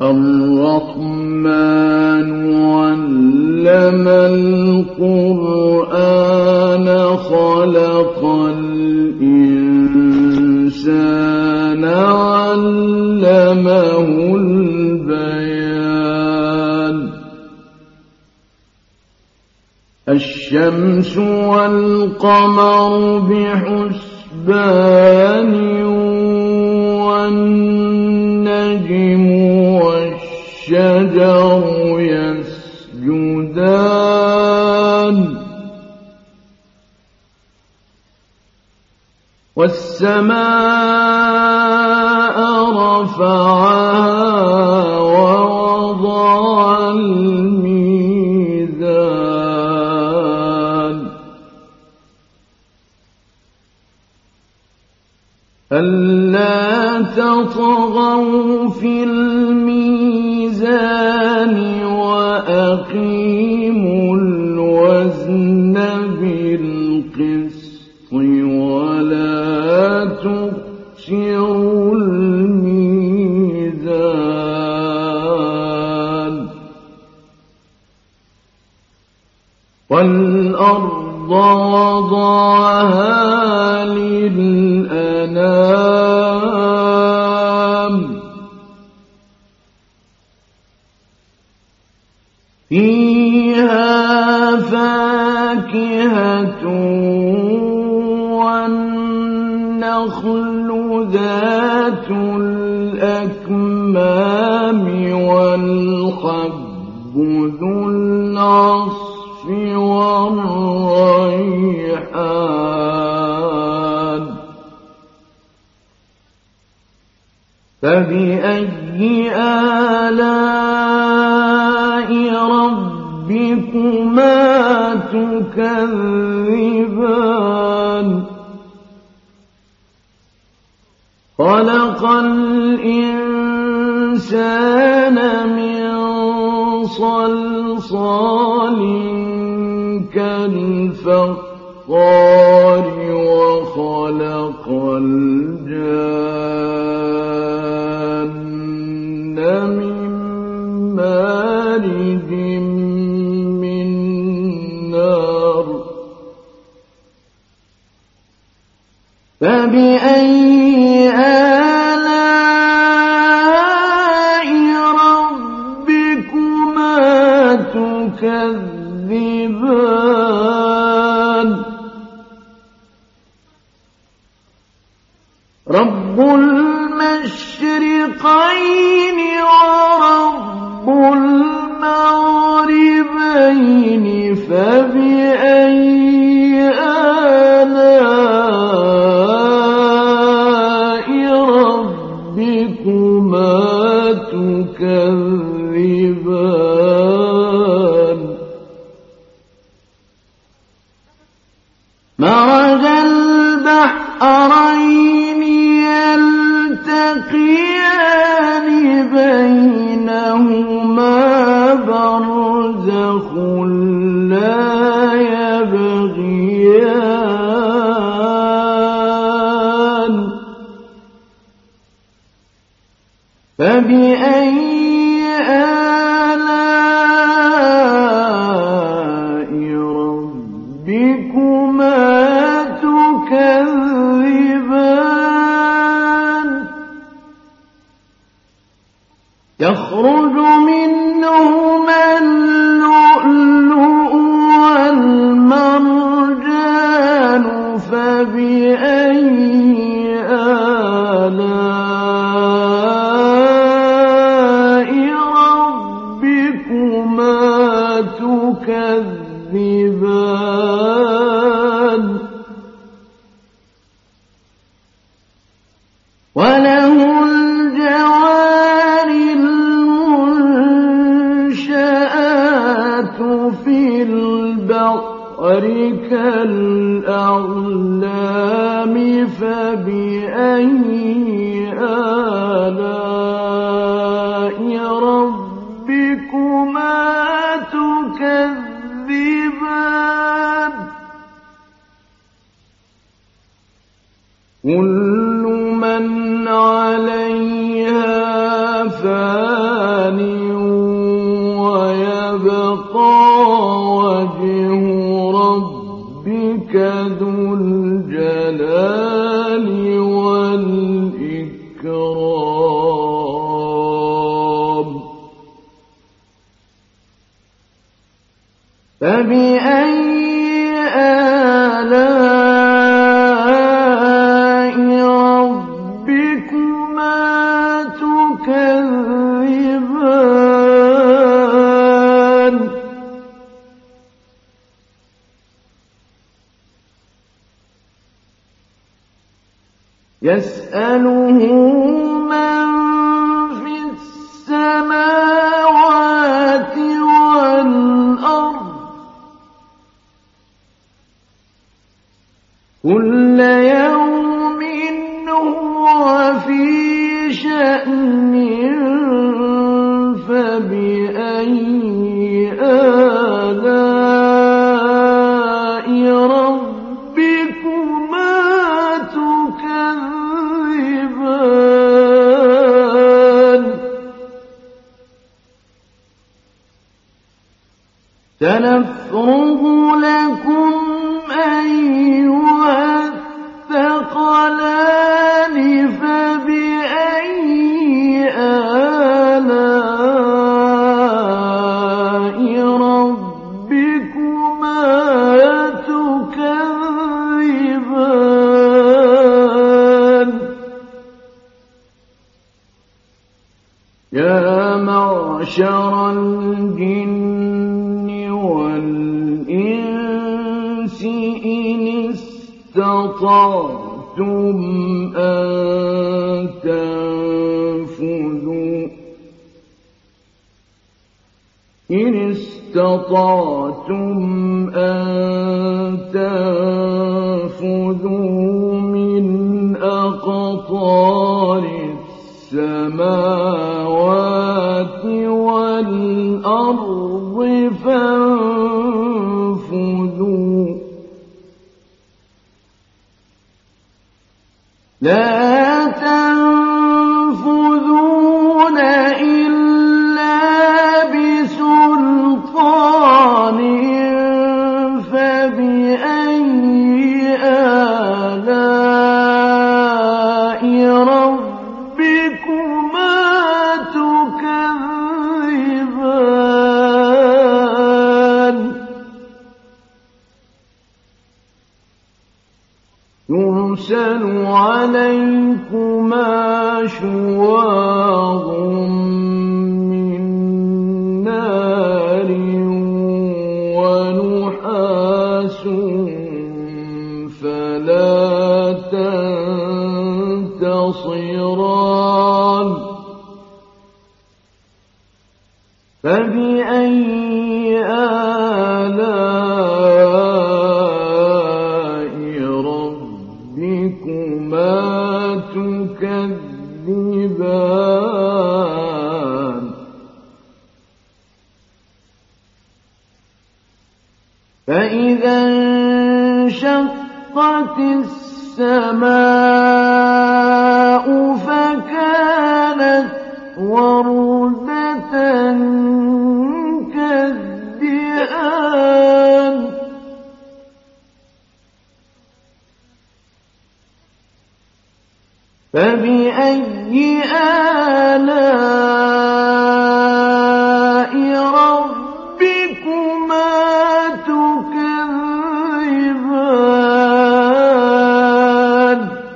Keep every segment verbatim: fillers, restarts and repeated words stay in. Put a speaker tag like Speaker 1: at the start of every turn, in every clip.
Speaker 1: الرحمن علم القرآن خلق الإنسان علمه البيان الشمس والقمر بحسبان والنجم والشجر يسجدان والسماء رفعها ووضع الميزان ألا تطغوا في الميزان وأقيموا الوزن بالقسط ولا تخسروا الميزان والأرض وضعها للأنام فيها فاكهة والنخل ذات الأكمام والحب ذو العصف والريحان فبأي آلاء ربكما تكذبان خلق الإنسان من صلصال كالفخار وخلق الجان من مارج من نار فبأي آلاء ربكما تكذبان رب المشرقين ورب المغربين فبأي آلاء ربكما تكذبان مرج البحرين يلتقيان بينهما برزخ لا يبغيان فبأي آلاء ربكما تكذبان يخرج منهما اللؤلؤ والمرجان فبأي آلاء ربكما تكذبان وله الجوار المنشآت في البحر كالأعلام فبأي آلاء ربكما تكذبان كل من عليها فان يسأله من في السماوات والأرض كل يوم هو في شأن فبأي آلاء ربكما تكذبان سنفرغ لكم أيها الثقلان فبأي آلاء ربكما تكذبان يا معشر الجن والإنس إن استطعتم أن تنفذوا إن استطعتم أن تنفذوا من أقطار السماوات والأرض فانفذوا لا تنفذون إلا بسلطان فبأي آلاء ربكما تكذبان يرسل عليكما شواظ من نار ونحاس فلا تنتصران فبأي آلاء ربكما تكذبان فإذا انشقت السماء فكانت وردة كالدهان فبأي آلاء ربكما تكذبان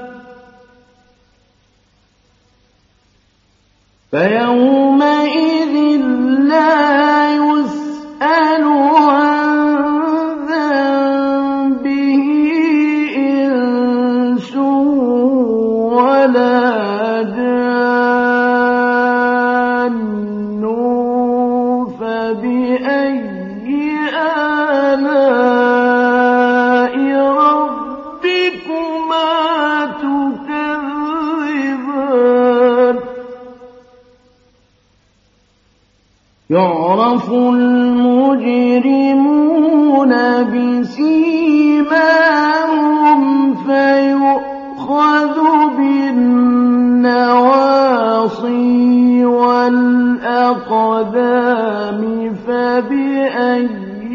Speaker 1: فيومئذ لا يسأل عن ذنبه إنس ولا جان فبأي آلاء ربكما تكذبان يعرف المجرمون بسيماهم فيؤخذ بالنواصي والأقدام فبأي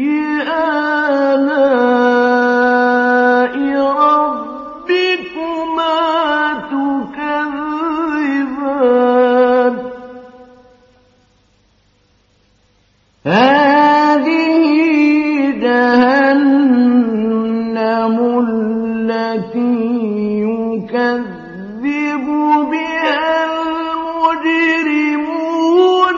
Speaker 1: آلاء ربكما تكذبان هذه جهنم التي يكذب بها المجرمون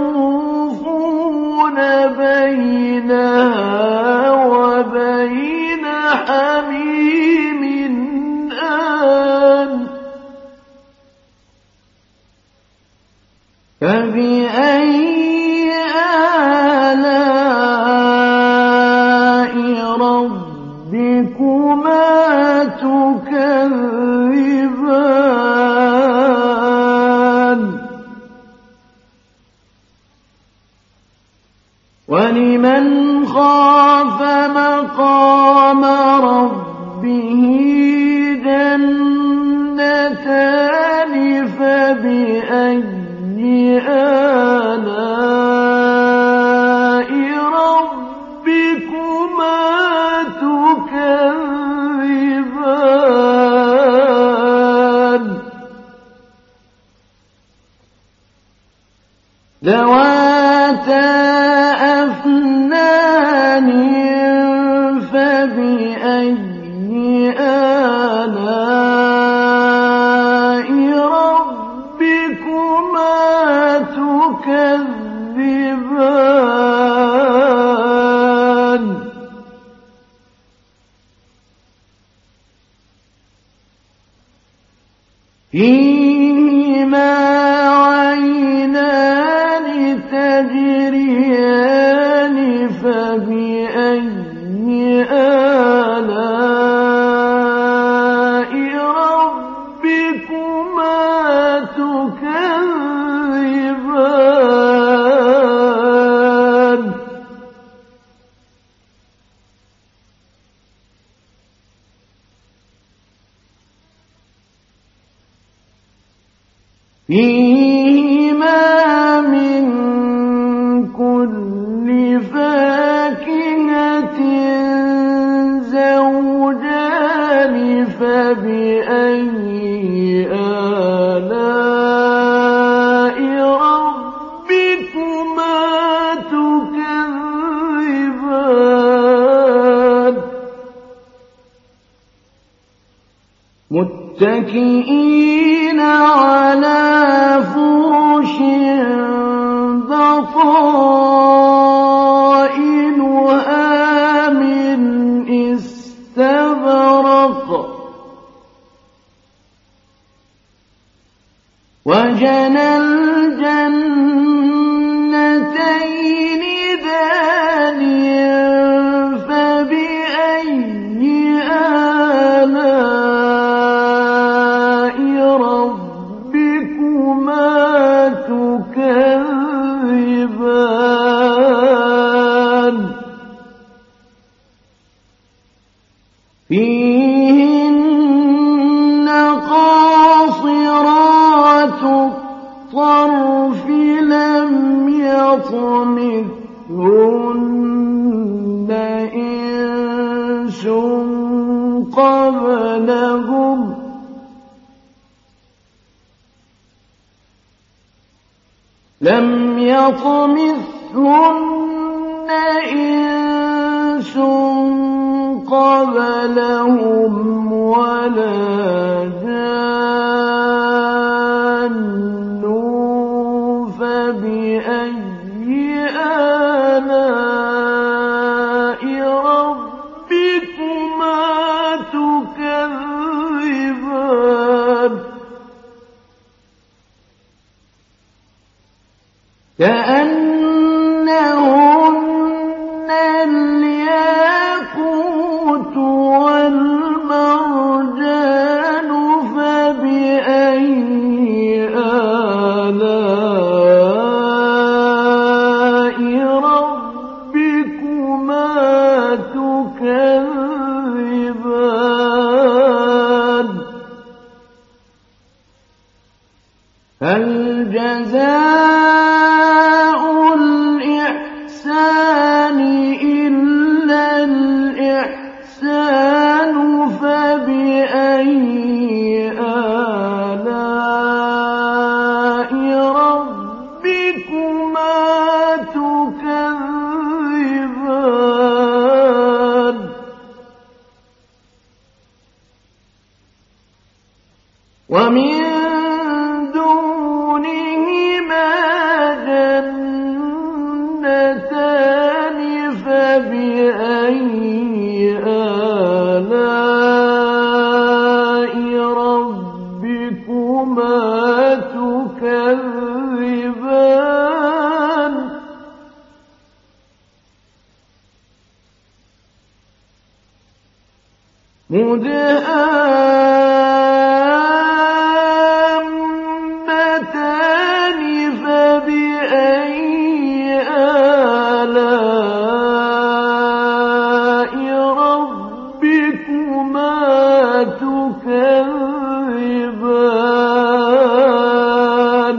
Speaker 1: يطوفون بينها وبين فبأي آلاء ربكما تكذبان ولمن خاف مقام ربه جنتان فبأي آلاء ربكما تكذبان ذواتا أفنان فبأي آلاء ربكما تكذبان فيهما عينان تجريان فبأي آلاء ربكما تكذبان فيهما من كل فاكهة زوجان فبأي آلاء ربكما تكذبان متكئين على فرش بطائنها من استبرق وجنى الجنتين دان فبأي آلاء ربكما تكذبان فيهن قاصرات الطرف لم يطمثهن إنس قبلهم لم يطمثهن إنس قبلهم ولا جان فبأي آلاء ربكما تكذبان كأنهن الياقوت والمرجان فبأي آلاء ربكما تكذبان هل جزاء الإحسان إلا الإحسان فبأي آلاء ربكما تكذبان ومن دونهما مُدْهَامَّتَانِ فَبِأَيِّ آلَاءِ رَبِّكُمَا تُكَذِّبَانِ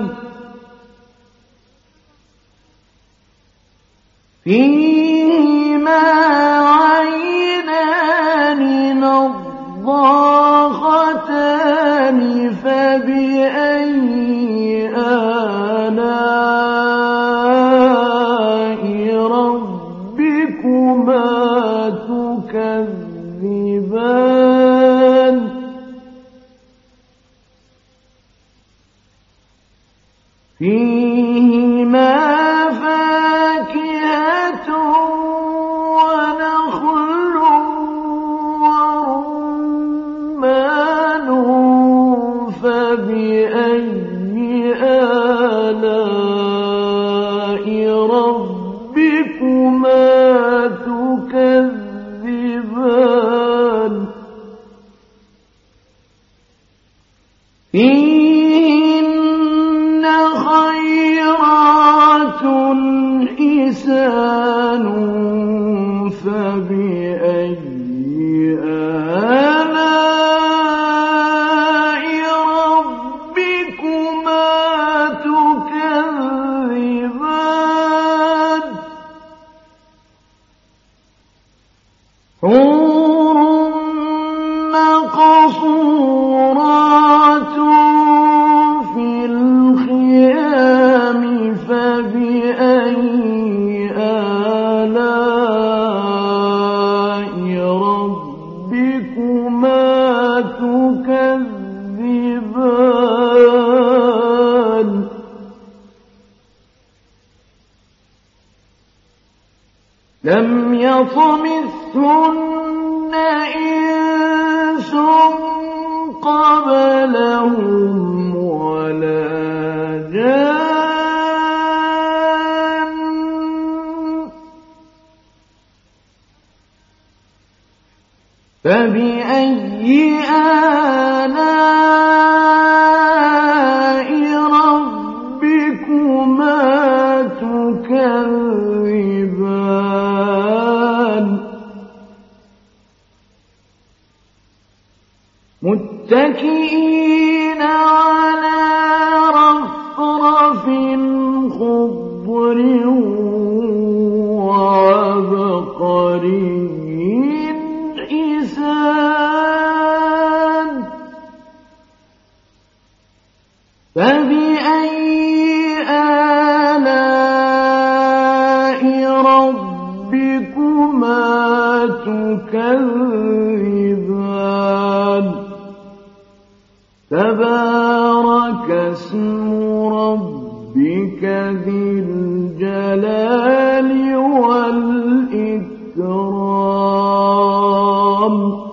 Speaker 1: فِيهِمَا عَيْنَانِ نَضَّاخَتَانِ فَبِأَيِّ آلَاءِ رَبِّكُمَا تُكَذِّبَانِ فِيهِمَا فَاكِهَةٌ وَنَخْلٌ وَرُمَّانٌ فَبِأَيِّ آلَاءِ رَبِّكُمَا تُكَذِّبَانِ فِيهِنَّ خَيْرَاتٌ حِسَانٌ فَبِأَيِّ آلَاءِ رَبِّكُمَا تُكَذِّبَانِ حُورٌ مَّقْصُورَاتٌ فِي الْخِيَامِ فَبِأَيِّ آلَاءِ رَبِّكُمَا تُكَذِّبَانِ لَمْ يَطْمِثْهُنَّ إِنسٌ قَبْلَهُمْ وَلَا جَانٌّ فَبِأَيِّ آلَاءِ رَبِّكُمَا تُكَذِّبَانِ مُتَّكِئِينَ عَلَىٰ رَفْرَفٍ خُضْرٍ وَعَبْقَرِيٍّ حِسَانٍ فَبِأَيِّ آلَاءِ رَبِّكُمَا تُكَذِّبَانِ تَبَارَكَ اسْمُ رَبِّكَ ذِي الْجَلَالِ وَالْإِكْرَامِ